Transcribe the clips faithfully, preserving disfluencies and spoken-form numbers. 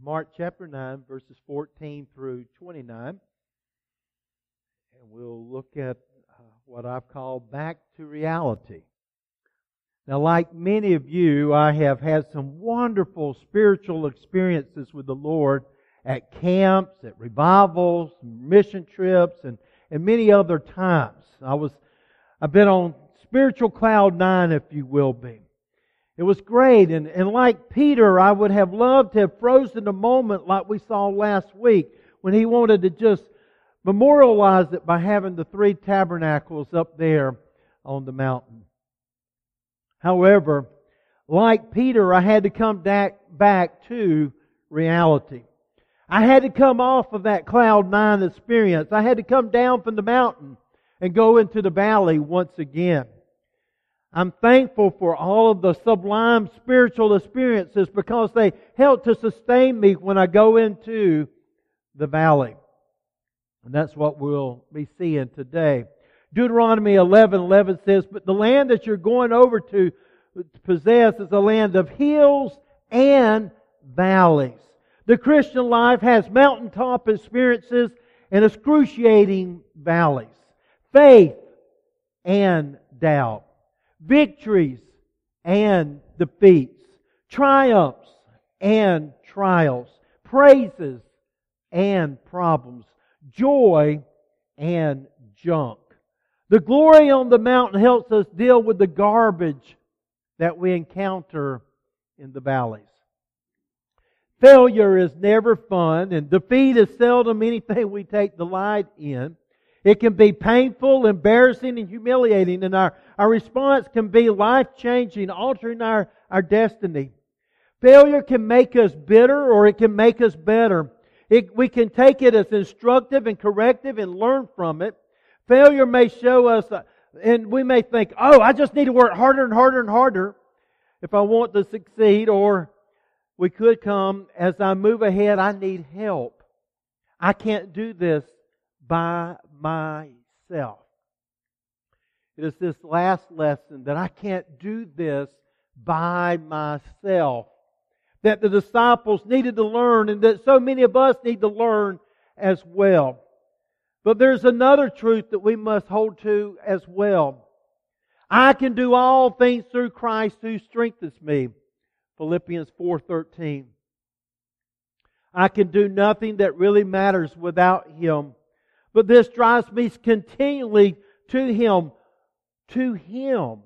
Mark chapter nine, verses fourteen through twenty-nine. And we'll look at uh, what I've called back to reality. Now, like many of you, I have had some wonderful spiritual experiences with the Lord at camps, at revivals, mission trips, and, and many other times. I was, I've been on spiritual cloud nine, if you will be. It was great, and, and like Peter, I would have loved to have frozen the moment like we saw last week when he wanted to just memorialize it by having the three tabernacles up there on the mountain. However, like Peter, I had to come back, back to reality. I had to come off of that cloud nine experience. I had to come down from the mountain and go into the valley once again. I'm thankful for all of the sublime spiritual experiences because they help to sustain me when I go into the valley. And that's what we'll be seeing today. Deuteronomy eleven eleven says, "But the land that you're going over to possess is a land of hills and valleys." The Christian life has mountaintop experiences and excruciating valleys. Faith and doubt. Victories and defeats. Triumphs and trials. Praises and problems. Joy and junk. The glory on the mountain helps us deal with the garbage that we encounter in the valleys. Failure is never fun, and defeat is seldom anything we take delight in. It can be painful, embarrassing, and humiliating, and our, our response can be life-changing, altering our, our destiny. Failure can make us bitter, or it can make us better. It, we can take it as instructive and corrective and learn from it. Failure may show us, uh, and we may think, oh, I just need to work harder and harder and harder if I want to succeed. Or we could come, as I move ahead, I need help. I can't do this by myself. It is this last lesson that I can't do this by myself that the disciples needed to learn, and that so many of us need to learn as well. But there's another truth that we must hold to as well. I can do all things through Christ who strengthens me. Philippians four thirteen. I can do nothing that really matters without Him. But this drives me continually to Him, to Him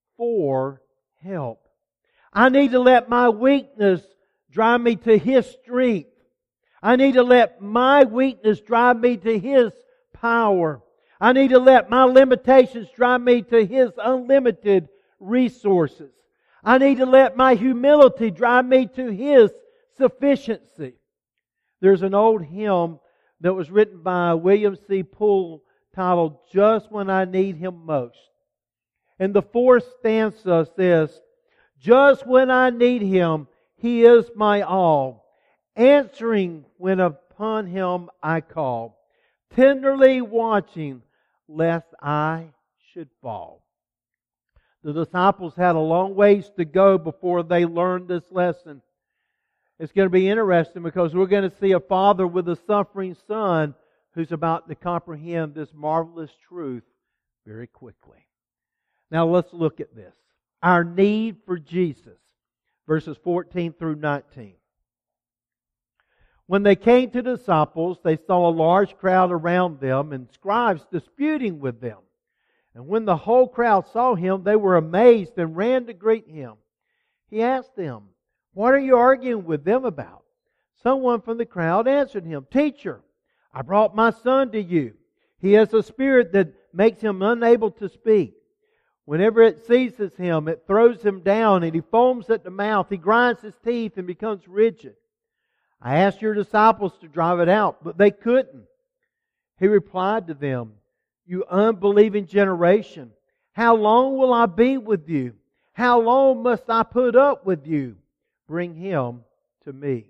for help. I need to let my weakness drive me to His strength. I need to let my weakness drive me to His power. I need to let my limitations drive me to His unlimited resources. I need to let my humility drive me to His sufficiency. There's an old hymn that was written by William C. Poole titled, "Just When I Need Him Most." And the fourth stanza says, "Just when I need Him, He is my all, answering when upon Him I call, tenderly watching lest I should fall." The disciples had a long ways to go before they learned this lesson. It's going to be interesting because we're going to see a father with a suffering son who's about to comprehend this marvelous truth very quickly. Now let's look at this. Our need for Jesus. Verses fourteen through nineteen. When they came to the disciples, they saw a large crowd around them and scribes disputing with them. And when the whole crowd saw Him, they were amazed and ran to greet Him. He asked them, "What are you arguing with them about?" Someone from the crowd answered Him, "Teacher, I brought my son to you. He has a spirit that makes him unable to speak. Whenever it seizes him, it throws him down, and he foams at the mouth. He grinds his teeth and becomes rigid. I asked your disciples to drive it out, but they couldn't." He replied to them, "You unbelieving generation, how long will I be with you? How long must I put up with you? Bring him to me."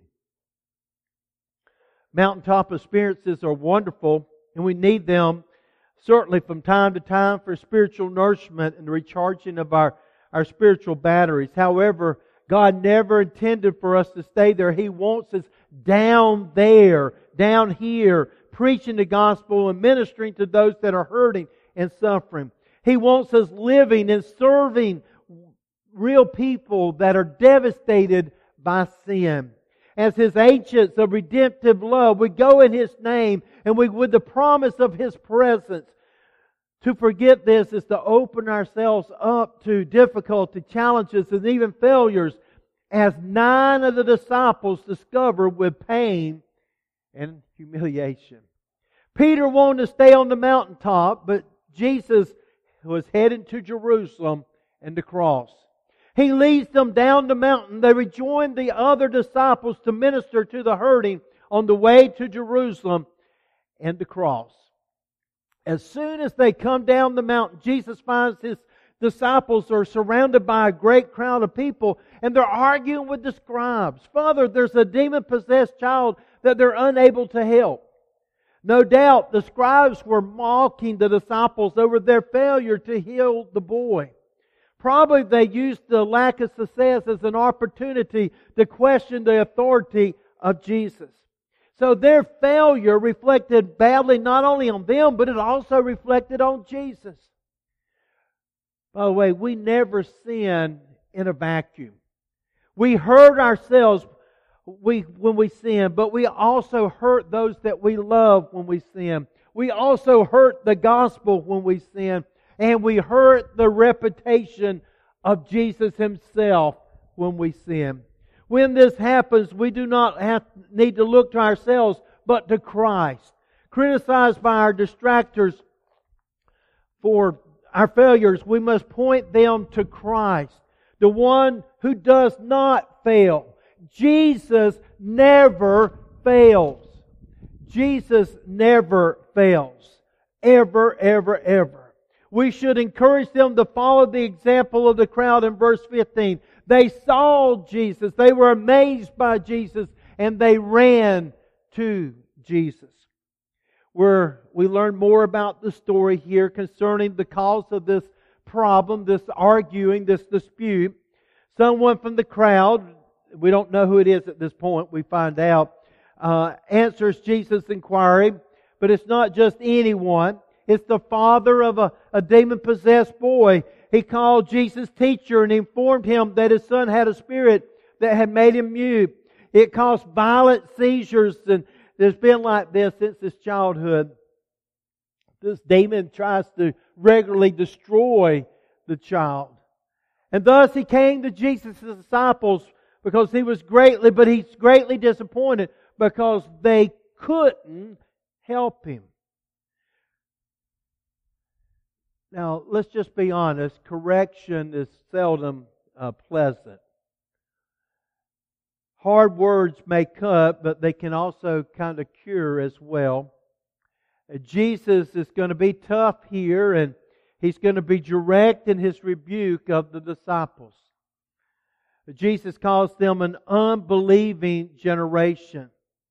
Mountaintop experiences are wonderful, and we need them certainly from time to time for spiritual nourishment and the recharging of our, our spiritual batteries. However, God never intended for us to stay there. He wants us down there, down here, preaching the gospel and ministering to those that are hurting and suffering. He wants us living and serving real people that are devastated by sin. As His agents of redemptive love, we go in His name and we, with the promise of His presence. To forget this is to open ourselves up to difficulty, challenges, and even failures, as nine of the disciples discovered with pain and humiliation. Peter wanted to stay on the mountaintop, but Jesus was heading to Jerusalem and the cross. He leads them down the mountain. They rejoin the other disciples to minister to the hurting on the way to Jerusalem and the cross. As soon as they come down the mountain, Jesus finds His disciples are surrounded by a great crowd of people, and they're arguing with the scribes. Father, there's a demon-possessed child that they're unable to help. No doubt the scribes were mocking the disciples over their failure to heal the boy. Probably they used the lack of success as an opportunity to question the authority of Jesus. So their failure reflected badly not only on them, but it also reflected on Jesus. By the way, we never sin in a vacuum. We hurt ourselves we, when we sin, but we also hurt those that we love when we sin. We also hurt the gospel when we sin, and we hurt the reputation of Jesus Himself when we sin. When this happens, we do not have, need to look to ourselves, but to Christ. Criticized by our distractors for our failures, we must point them to Christ, the one who does not fail. Jesus never fails. Jesus never fails. Ever, ever, ever. We should encourage them to follow the example of the crowd in verse fifteen. They saw Jesus. They were amazed by Jesus, and they ran to Jesus. Where we learn more about the story here concerning the cause of this problem, this arguing, this dispute. Someone from the crowd, we don't know who it is at this point, we find out, uh, answers Jesus' inquiry. But it's not just anyone. It's the father of a, a demon-possessed boy. He called Jesus teacher and informed him that his son had a spirit that had made him mute. It caused violent seizures, and there's been like this since his childhood. This demon tries to regularly destroy the child. And thus he came to Jesus' disciples because he was greatly, but he's greatly disappointed because they couldn't help him. Now, let's just be honest. Correction is seldom uh, pleasant. Hard words may cut, but they can also kind of cure as well. Uh, Jesus is going to be tough here, and He's going to be direct in His rebuke of the disciples. Jesus calls them an unbelieving generation.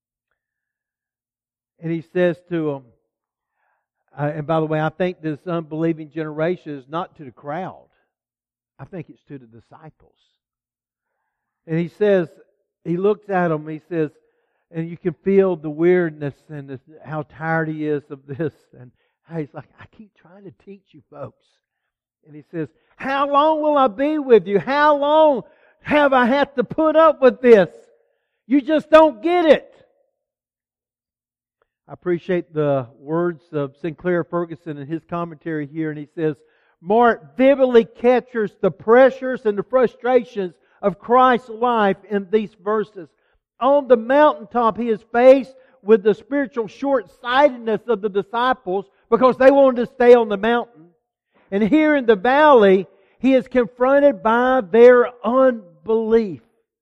And He says to them, Uh, and by the way, I think this unbelieving generation is not to the crowd. I think it's to the disciples. And He says, He looks at them, He says, and you can feel the weirdness and this, how tired He is of this. And He's like, I keep trying to teach you folks. And He says, how long will I be with you? How long have I had to put up with this? You just don't get it. I appreciate the words of Sinclair Ferguson in his commentary here, and he says, Mark vividly captures the pressures and the frustrations of Christ's life in these verses. On the mountaintop, He is faced with the spiritual short-sightedness of the disciples because they wanted to stay on the mountain. And here in the valley, He is confronted by their unbelief.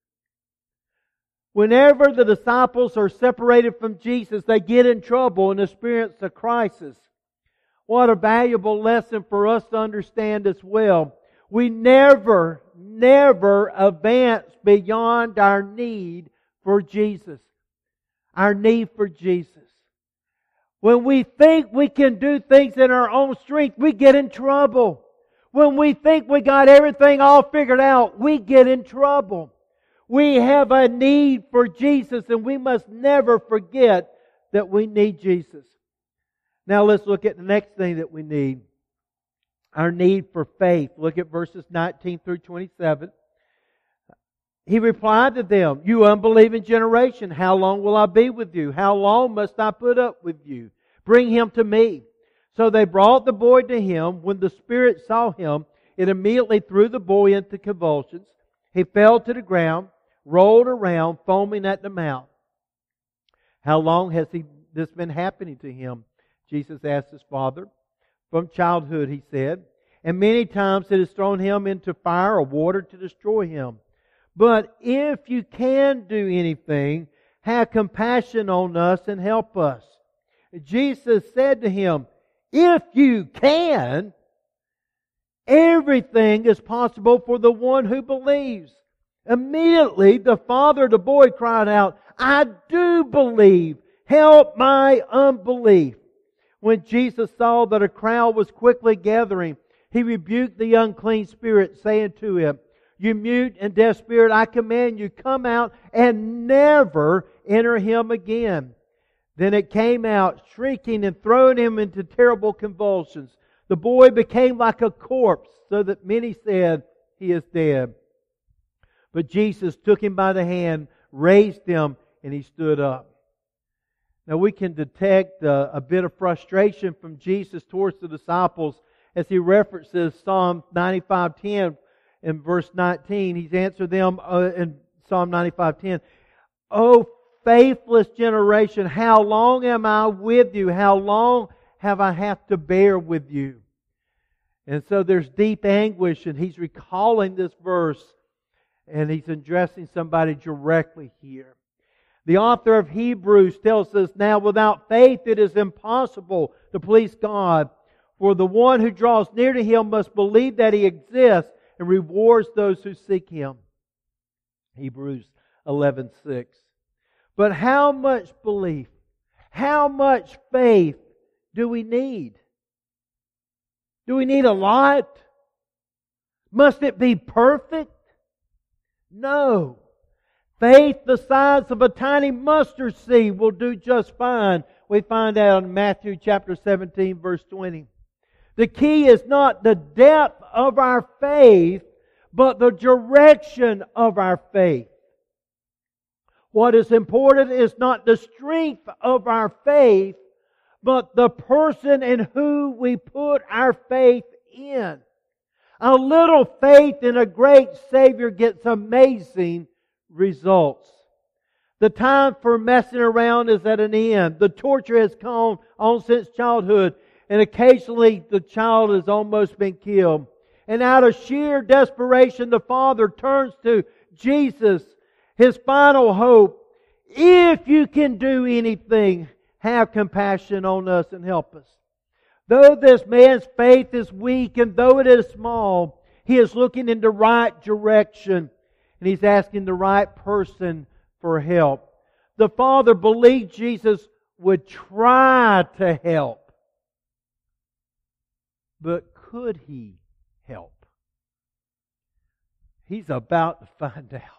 Whenever the disciples are separated from Jesus, they get in trouble and experience a crisis. What a valuable lesson for us to understand as well. We never, never advance beyond our need for Jesus. Our need for Jesus. When we think we can do things in our own strength, we get in trouble. When we think we got everything all figured out, we get in trouble. We have a need for Jesus, and we must never forget that we need Jesus. Now let's look at the next thing that we need. Our need for faith. Look at verses nineteen through twenty-seven. He replied to them, "You unbelieving generation, how long will I be with you? How long must I put up with you? Bring him to me." So they brought the boy to him. When the spirit saw him, it immediately threw the boy into convulsions. He fell to the ground, rolled around, foaming at the mouth. "How long has he, this been happening to him?" Jesus asked his father. "From childhood," he said. "And many times it has thrown him into fire or water to destroy him. But if you can do anything, have compassion on us and help us." Jesus said to him, "If you can, everything is possible for the one who believes." Immediately the father of the boy cried out, "I do believe. Help my unbelief." When Jesus saw that a crowd was quickly gathering, He rebuked the unclean spirit, saying to it, "You mute and deaf spirit, I command you, come out and never enter him again." Then it came out, shrieking and throwing him into terrible convulsions. The boy became like a corpse, so that many said, "He is dead." But Jesus took him by the hand, raised him, and he stood up. Now we can detect a, a bit of frustration from Jesus towards the disciples as He references Psalm ninety-five ten in verse nineteen. He's answered them uh, in Psalm ninety-five ten. "O faithless generation, how long am I with you? How long have I have to bear with you?" And so there's deep anguish, and He's recalling this verse, and He's addressing somebody directly here. The author of Hebrews tells us, "Now without faith it is impossible to please God. For the one who draws near to Him must believe that He exists and rewards those who seek Him." Hebrews eleven six. But how much belief, how much faith do we need? Do we need a lot? Must it be perfect? No. Faith the size of a tiny mustard seed will do just fine. We find out in Matthew chapter seventeen, verse twenty. The key is not the depth of our faith, but the direction of our faith. What is important is not the strength of our faith, but the person in who we put our faith in. A little faith in a great Savior gets amazing results. The time for messing around is at an end. The torture has gone on since childhood, and occasionally the child has almost been killed. And out of sheer desperation, the father turns to Jesus, his final hope. "If you can do anything, have compassion on us and help us." Though this man's faith is weak and though it is small, he is looking in the right direction, and he's asking the right person for help. The father believed Jesus would try to help. But could He help? He's about to find out.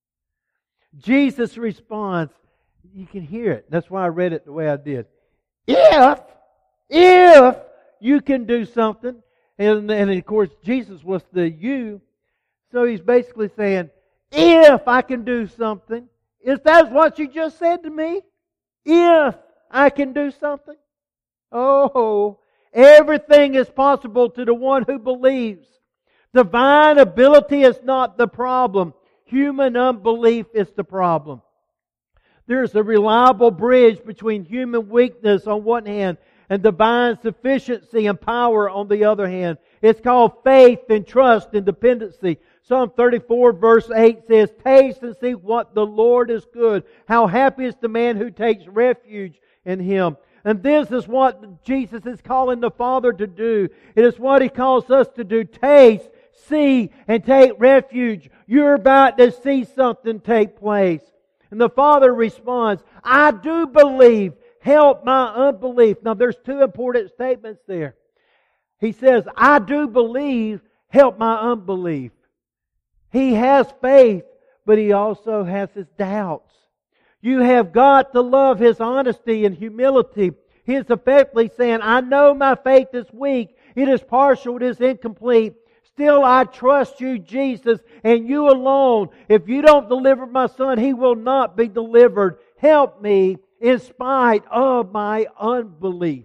Jesus responds, you can hear it. That's why I read it the way I did. If, if you can do something, and, and of course Jesus was the you, so He's basically saying, if I can do something, is that what you just said to me? If I can do something? Oh, everything is possible to the one who believes. Divine ability is not the problem. Human unbelief is the problem. There's a reliable bridge between human weakness on one hand and divine sufficiency and power on the other hand. It's called faith and trust and dependency. Psalm thirty-four verse eight says, "Taste and see what the Lord is good. How happy is the man who takes refuge in Him." And this is what Jesus is calling the Father to do. It is what He calls us to do. Taste, see, and take refuge. You're about to see something take place. And the Father responds, "I do believe. Help my unbelief." Now there's two important statements there. He says, I do believe, help my unbelief. He has faith, but he also has his doubts. You have got to love his honesty and humility. He is effectively saying, I know my faith is weak. It is partial. It is incomplete. Still, I trust you, Jesus, and you alone. If you don't deliver my son, he will not be delivered. Help me in spite of my unbelief.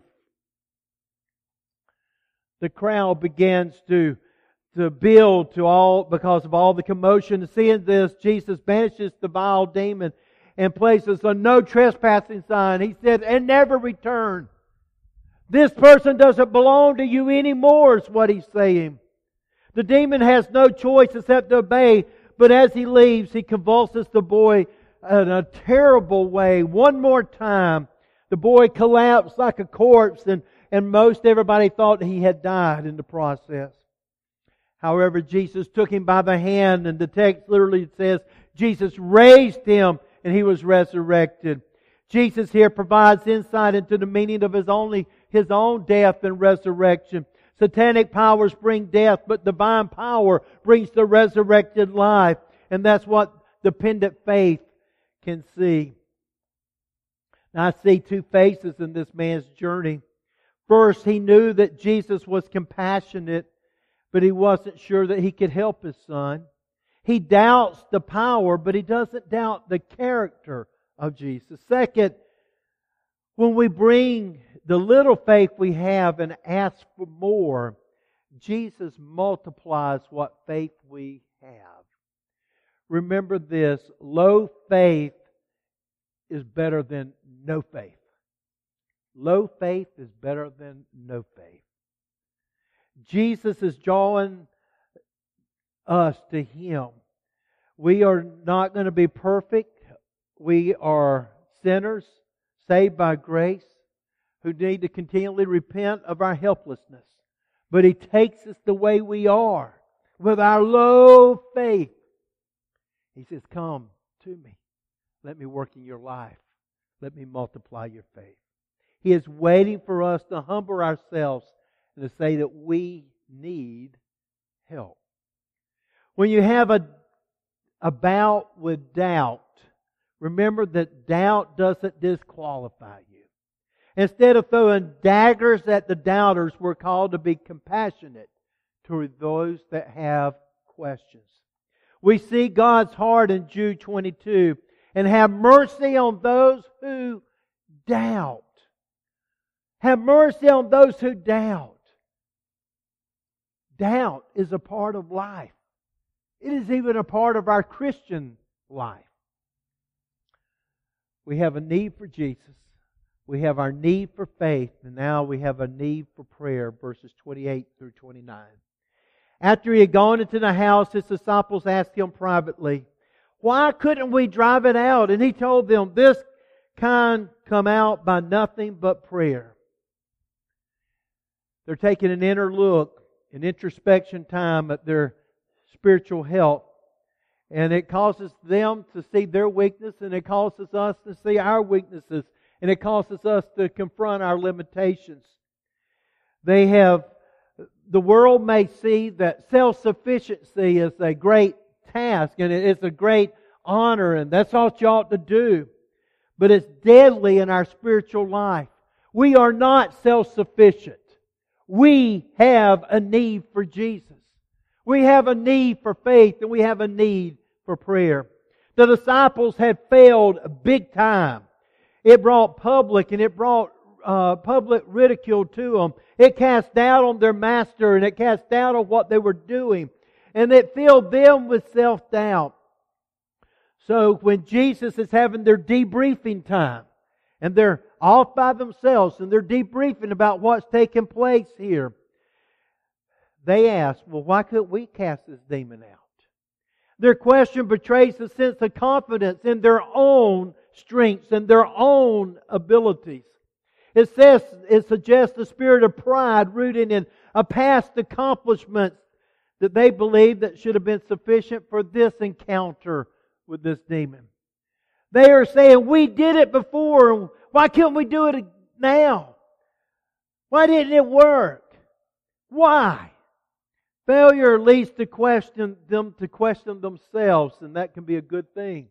The crowd begins to, to build to all because of all the commotion. Seeing this, Jesus banishes the vile demon and places a no trespassing sign. He said, and never return. This person doesn't belong to you anymore, is what he's saying. The demon has no choice except to obey, but as he leaves, he convulses the boy in a terrible way. One more time, the boy collapsed like a corpse, and, and most everybody thought he had died in the process. However, Jesus took him by the hand, and the text literally says, Jesus raised him, and he was resurrected. Jesus here provides insight into the meaning of his only his own death and resurrection. Satanic powers bring death, but divine power brings the resurrected life. And that's what dependent faith can see. Now, I see two phases in this man's journey. First, he knew that Jesus was compassionate, but he wasn't sure that he could help his son. He doubts the power, but he doesn't doubt the character of Jesus. Second, when we bring the little faith we have and ask for more, Jesus multiplies what faith we have. Remember this, low faith is better than no faith. Low faith is better than no faith. Jesus is drawing us to Him. We are not going to be perfect. We are sinners, saved by grace, who need to continually repent of our helplessness. But He takes us the way we are, with our low faith. He says, come to me. Let me work in your life. Let me multiply your faith. He is waiting for us to humble ourselves and to say that we need help. When you have a, a bout with doubt, remember that doubt doesn't disqualify you. Instead of throwing daggers at the doubters, we're called to be compassionate to those that have questions. We see God's heart in Jude twenty-two, and have mercy on those who doubt. Have mercy on those who doubt. Doubt is a part of life. It is even a part of our Christian life. We have a need for Jesus. We have our need for faith, and now we have a need for prayer, verses twenty-eight through twenty-nine. After he had gone into the house, his disciples asked him privately, why couldn't we drive it out? And he told them, this kind come out by nothing but prayer. They're taking an inner look, an introspection time at their spiritual health. And it causes them to see their weakness, and it causes us to see our weaknesses, and it causes us to confront our limitations. They have, the world may see that self-sufficiency is a great task, and it's a great honor, and that's all you ought to do. But it's deadly in our spiritual life. We are not self-sufficient. We have a need for Jesus. We have a need for faith, and we have a need for prayer. The disciples had failed big time. It brought public and it brought uh, public ridicule to them. It cast doubt on their master, and it cast doubt on what they were doing. And it filled them with self-doubt. So when Jesus is having their debriefing time, and they're off by themselves, and they're debriefing about what's taking place here, they ask, well, why couldn't we cast this demon out? Their question betrays a sense of confidence in their own strengths and their own abilities. It says, it suggests a spirit of pride rooted in a past accomplishments that they believed that should have been sufficient for this encounter with this demon. They are saying, we did it before. Why can't we do it now? Why didn't it work? Why? Failure leads to question them to question themselves, and that can be a good thing.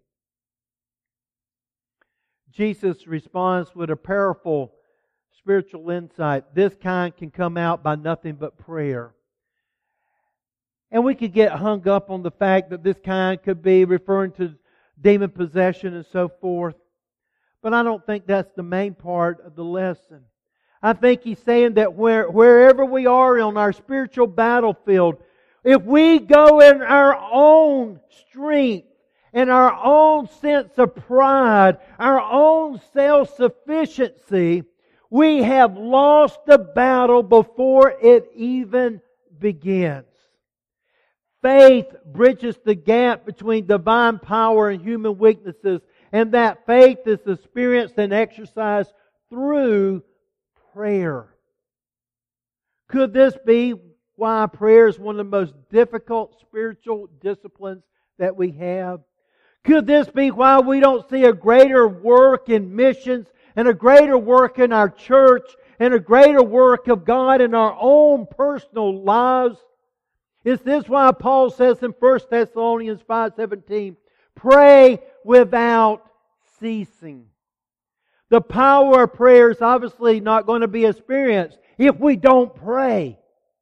Jesus responds with a powerful spiritual insight. This kind can come out by nothing but prayer. And we could get hung up on the fact that this kind could be referring to demon possession and so forth. But I don't think that's the main part of the lesson. I think he's saying that where, wherever we are on our spiritual battlefield, if we go in our own strength and our own sense of pride, our own self-sufficiency, we have lost the battle before it even begins. Faith bridges the gap between divine power and human weaknesses, and that faith is experienced and exercised through prayer. Could this be why prayer is one of the most difficult spiritual disciplines that we have? Could this be why we don't see a greater work in missions and a greater work in our church and a greater work of God in our own personal lives? Is this why Paul says in First Thessalonians five seventeen, pray without ceasing? The power of prayer is obviously not going to be experienced if we don't pray.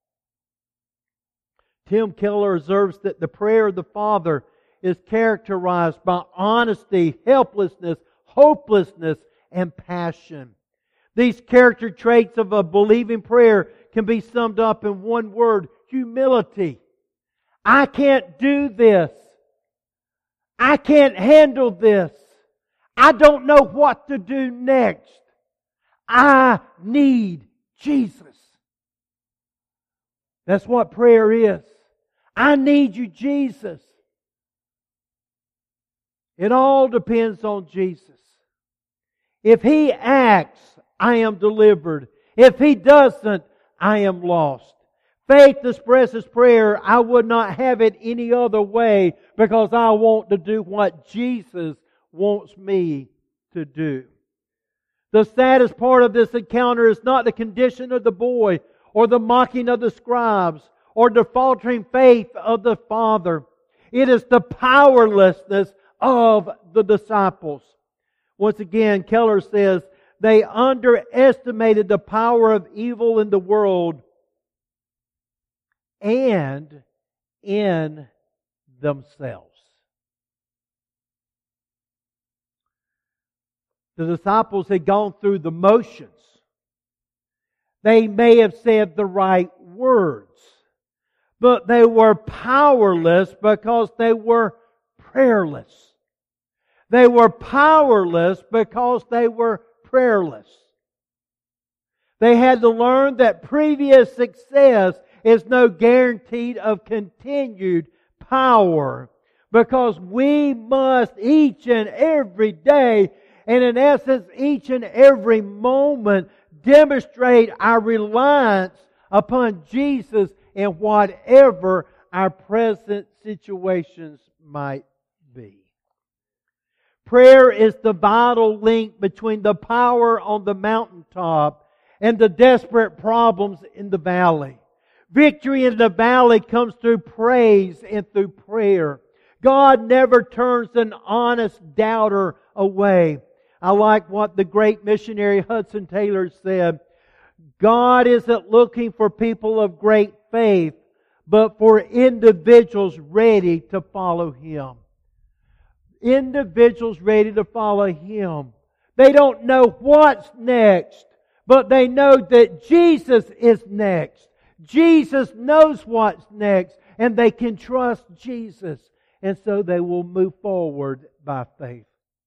Tim Keller observes that the prayer of the Father is characterized by honesty, helplessness, hopelessness, and passion. These character traits of a believing prayer can be summed up in one word: humility. I can't do this. I can't handle this. I don't know what to do next. I need Jesus. That's what prayer is. I need you, Jesus. It all depends on Jesus. If He acts, I am delivered. If He doesn't, I am lost. Faith expresses prayer. I would not have it any other way because I want to do what Jesus wants me to do. The saddest part of this encounter is not the condition of the boy or the mocking of the scribes or the faltering faith of the father. It is the powerlessness of the disciples. Once again, Keller says, they underestimated the power of evil in the world and in themselves. The disciples had gone through the motions. They may have said the right words, but they were powerless because they were prayerless. They were powerless because they were prayerless. They had to learn that previous success is no guarantee of continued power, because we must each and every day, and in essence each and every moment, demonstrate our reliance upon Jesus in whatever our present situations might be. Prayer is the vital link between the power on the mountaintop and the desperate problems in the valley. Victory in the valley comes through praise and through prayer. God never turns an honest doubter away. I like what the great missionary Hudson Taylor said. God isn't looking for people of great faith, but for individuals ready to follow Him. Individuals ready to follow Him. They don't know what's next, but they know that Jesus is next. Jesus knows what's next, and they can trust Jesus, and so they will move forward by faith.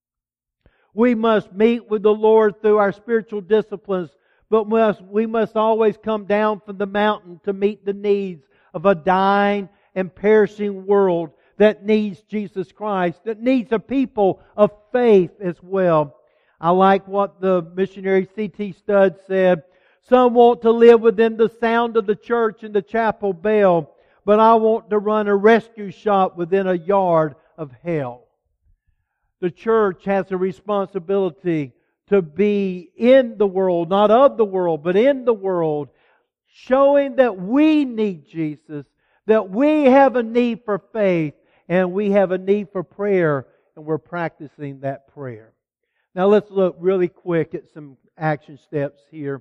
We must meet with the Lord through our spiritual disciplines, but must, we must always come down from the mountain to meet the needs of a dying and perishing world that needs Jesus Christ, that needs a people of faith as well. I like what the missionary C T Studd said. Some want to live within the sound of the church and the chapel bell, but I want to run a rescue shop within a yard of hell. The church has a responsibility to be in the world, not of the world, but in the world, showing that we need Jesus, that we have a need for faith, and we have a need for prayer, and we're practicing that prayer. Now let's look really quick at some action steps here.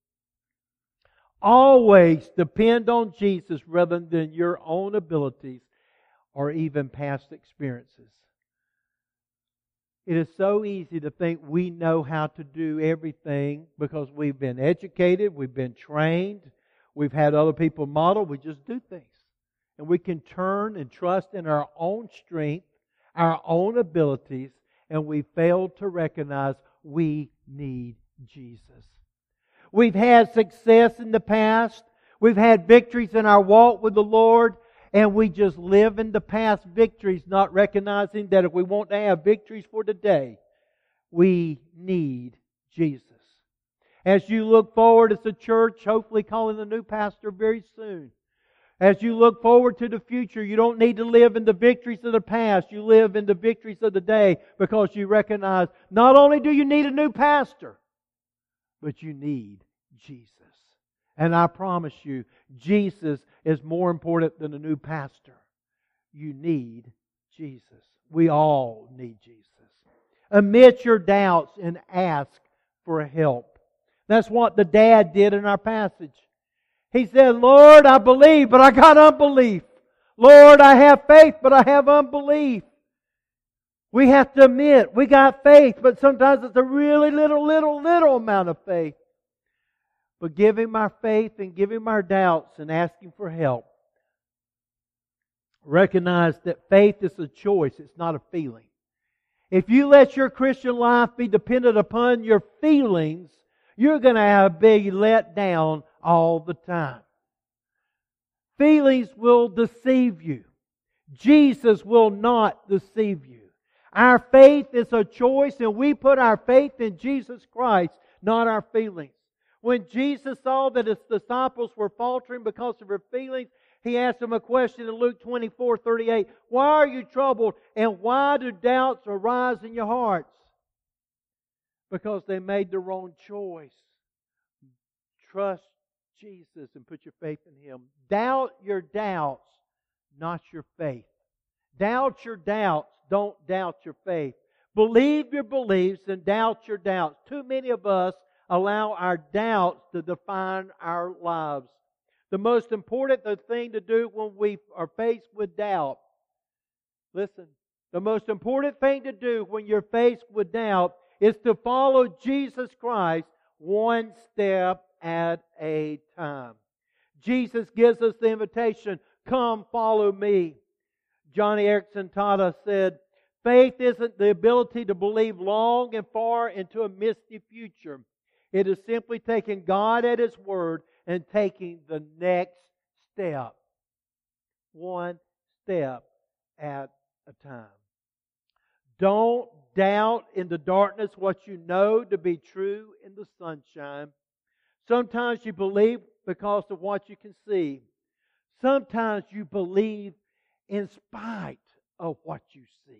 Always depend on Jesus rather than your own abilities or even past experiences. It is so easy to think we know how to do everything because we've been educated, we've been trained, we've had other people model, we just do things. And we can turn and trust in our own strength, our own abilities, and we fail to recognize we need Jesus. We've had success in the past, we've had victories in our walk with the Lord, and we just live in the past victories, not recognizing that if we want to have victories for today, we need Jesus. As you look forward as a church, hopefully calling a new pastor very soon, as you look forward to the future, you don't need to live in the victories of the past. You live in the victories of the day because you recognize not only do you need a new pastor, but you need Jesus. And I promise you, Jesus is more important than a new pastor. You need Jesus. We all need Jesus. Admit your doubts and ask for help. That's what the dad did in our passage. He said, Lord, I believe, but I got unbelief. Lord, I have faith, but I have unbelief. We have to admit, we got faith, but sometimes it's a really little, little, little amount of faith. But give Him our faith and give Him our doubts and ask Him for help. Recognize that faith is a choice, it's not a feeling. If you let your Christian life be dependent upon your feelings, you're going to be let down all the time. Feelings will deceive you. Jesus will not deceive you. Our faith is a choice, and we put our faith in Jesus Christ, not our feelings. When Jesus saw that His disciples were faltering because of their feelings, He asked them a question in Luke twenty-four thirty-eight. Why are you troubled, and why do doubts arise in your hearts? Because they made the wrong choice. Trust Jesus and put your faith in Him. Doubt your doubts, not your faith. Doubt your doubts, don't doubt your faith. Believe your beliefs and doubt your doubts. Too many of us allow our doubts to define our lives. The most important thing to do when we are faced with doubt, listen, the most important thing to do when you're faced with doubt is to follow Jesus Christ one step at a time. Jesus gives us the invitation, come follow me. Johnny Erickson Tada said, faith isn't the ability to believe long and far into a misty future. It is simply taking God at His word and taking the next step. One step at a time. Don't doubt in the darkness what you know to be true in the sunshine. Sometimes you believe because of what you can see. Sometimes you believe in spite of what you see.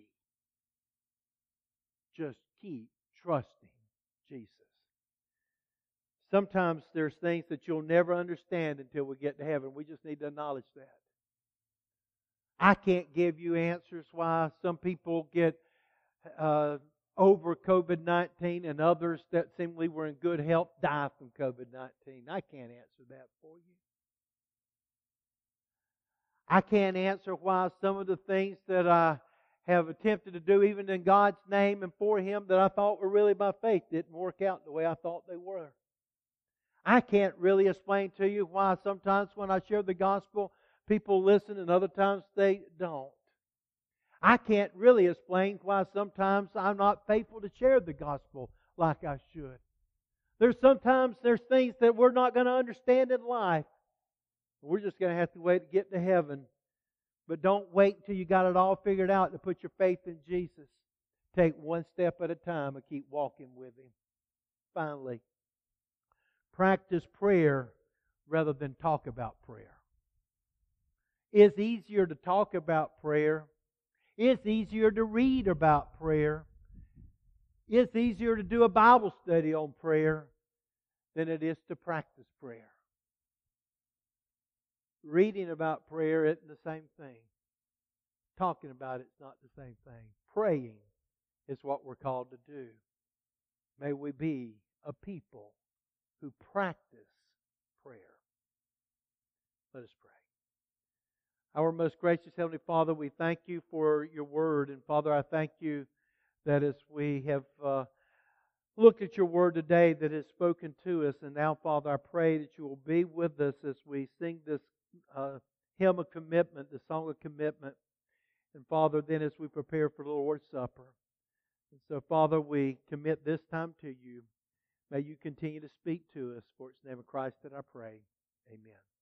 Just keep trusting Jesus. Sometimes there's things that you'll never understand until we get to heaven. We just need to acknowledge that. I can't give you answers why some people get uh, over covid nineteen and others that seemingly were in good health die from covid nineteen. I can't answer that for you. I can't answer why some of the things that I have attempted to do, even in God's name and for Him, that I thought were really by faith, didn't work out the way I thought they were. I can't really explain to you why sometimes when I share the gospel, people listen and other times they don't. I can't really explain why sometimes I'm not faithful to share the gospel like I should. There's sometimes there's things that we're not going to understand in life. We're just going to have to wait to get to heaven. But don't wait until you got it all figured out to put your faith in Jesus. Take one step at a time and keep walking with Him. Finally, practice prayer rather than talk about prayer. It's easier to talk about prayer. It's easier to read about prayer. It's easier to do a Bible study on prayer than it is to practice prayer. Reading about prayer isn't the same thing. Talking about it's not the same thing. Praying is what we're called to do. May we be a people who practice prayer. Let us pray. Our most gracious Heavenly Father, we thank you for your word. And Father, I thank you that as we have uh, looked at your word today that has spoken to us. And now, Father, I pray that you will be with us as we sing this uh, hymn of commitment, the song of commitment. And Father, then as we prepare for the Lord's Supper. And so, Father, we commit this time to you. May you continue to speak to us. For it's in the name of Christ that I pray. Amen.